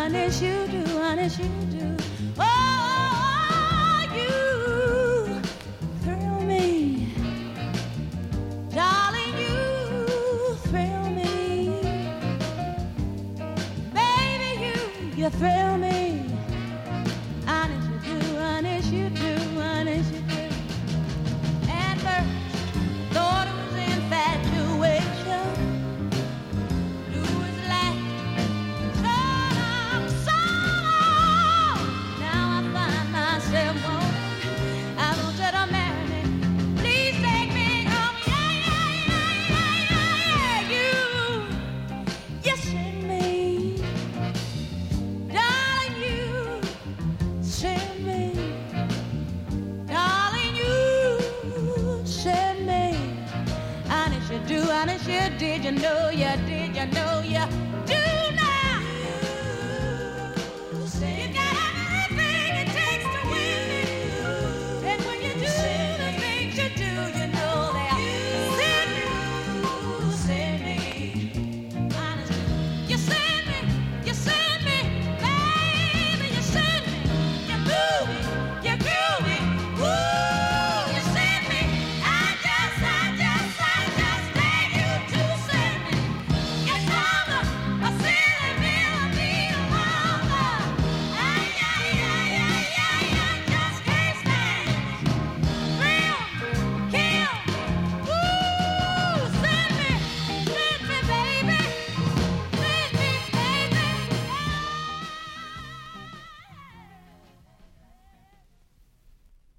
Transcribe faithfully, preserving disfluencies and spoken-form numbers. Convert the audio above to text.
honest you do, honest you do. Oh, you thrill me, darling, you thrill me, baby, you, you thrill me, honest you do, honest you do, honest you do. At first, thought it was infatuation. Do honest, you did you know you did you know you do?